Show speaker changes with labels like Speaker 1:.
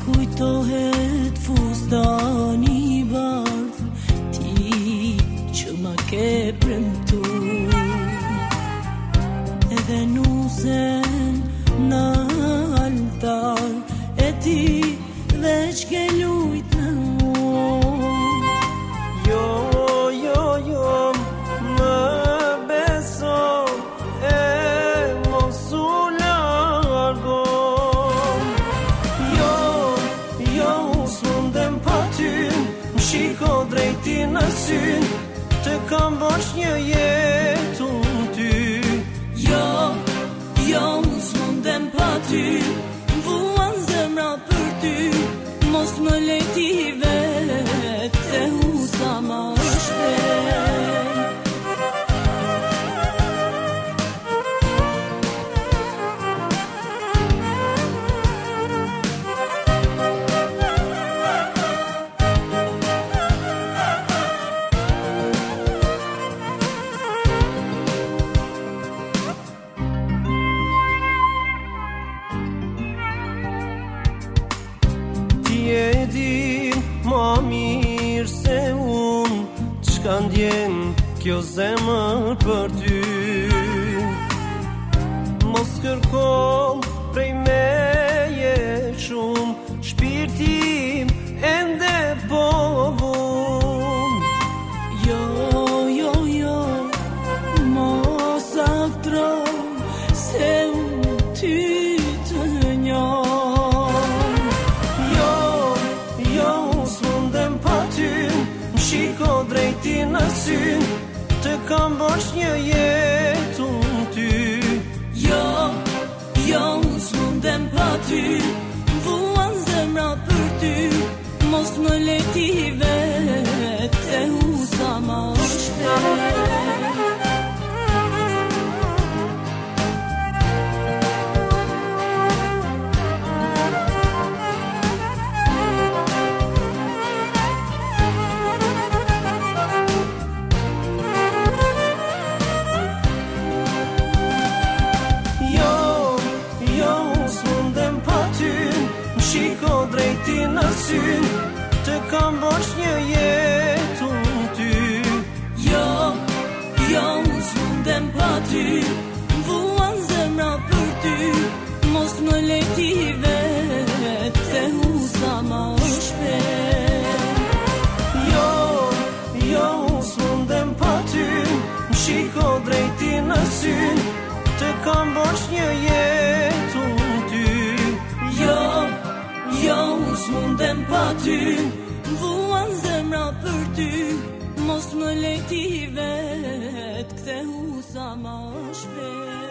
Speaker 1: kujtohet fustani bardh, ti që ma ke premtu, edhe nusen në altar, e ti veç ke lujt në mua.
Speaker 2: Jo, më beso e mos u largon. Jo, s'mundem pa ty, më shiko drejti në syn, të kam bash një jetë unë ty.
Speaker 1: Jo, s'mundem pa ty, vuan zemra për ty, mos më leti vet, te husa ma shpejt.
Speaker 2: E di ma mirë se unë çka ndjen kjo zemër për ty. Mos kërkom prej meje shumë, shpirtim ende po vun.
Speaker 1: Jo, mos aktro, se unë ty të njoh.
Speaker 2: Shiko drejti në syn, të kam bash një jetë unë ty.
Speaker 1: Jo, s'mundem pa ty, vuan zemra për ty, mos më leti vet, te husa ma shpejt.
Speaker 2: Shiko drejti në syn, të kam bash një jetë unë ty.
Speaker 1: Jo, s'mundem pa ty, vuan zemra për ty, mos më leti vet, te husa ma shpejt.
Speaker 2: Jo, s'mundem pa ty, shiko drejti në syn, të kam bash një jetë unë ty.
Speaker 1: Jo, s'mundem pa ty, vuan zemra për ty, mos më leti vet, kthe husa ma shpejt.